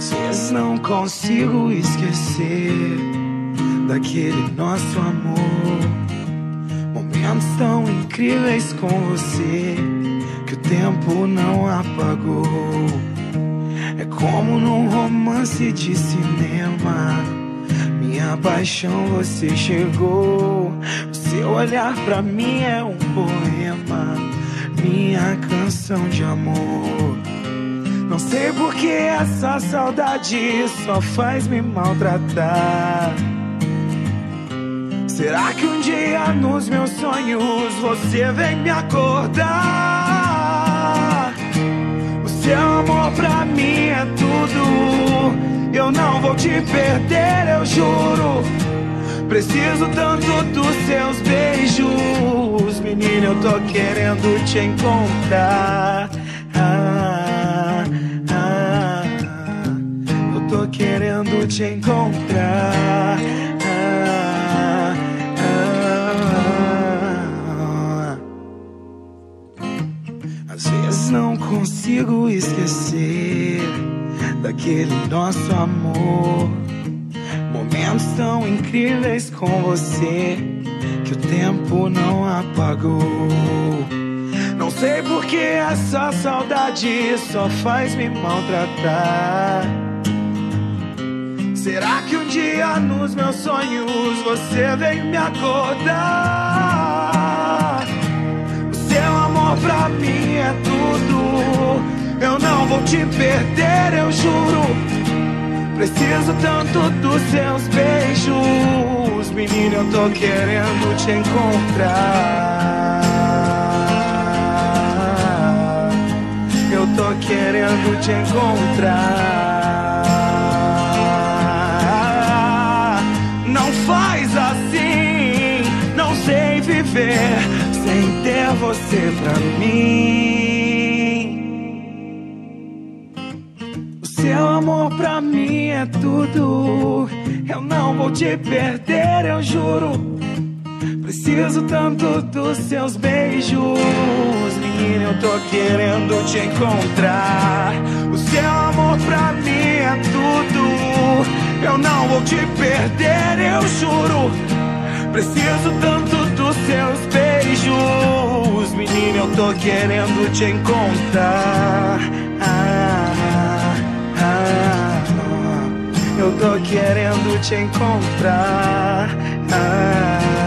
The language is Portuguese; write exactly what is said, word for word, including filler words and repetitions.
Às vezes não consigo esquecer daquele nosso amor. Momentos tão incríveis com você que o tempo não apagou. É como num romance de cinema, minha paixão você chegou. O seu olhar pra mim é um poema, minha canção de amor. Não sei por que essa saudade só faz me maltratar. Será que um dia nos meus sonhos você vem me acordar? O seu amor pra mim é tudo, eu não vou te perder, eu juro. Preciso tanto dos seus beijos, menina, eu tô querendo te encontrar. Ah, ah, eu tô querendo te encontrar. Ah, ah, ah. Às vezes não consigo esquecer daquele nosso amor. Momentos tão incríveis com você que o tempo não apagou. Não sei por que essa saudade só faz me maltratar. Será que um dia nos meus sonhos você vem me acordar? O seu amor pra mim é tudo, eu não vou te perder, eu juro. Preciso tanto dos seus beijos, menina, eu tô querendo te encontrar. Eu tô querendo te encontrar. Não faz assim, não sei viver sem ter você pra mim. Seu amor pra mim é tudo, eu não vou te perder, eu juro. Preciso tanto dos seus beijos, menina, eu tô querendo te encontrar. O seu amor pra mim é tudo, eu não vou te perder, eu juro. Preciso tanto dos seus beijos, menina, eu tô querendo te encontrar. Ah, eu tô querendo te encontrar. Ah,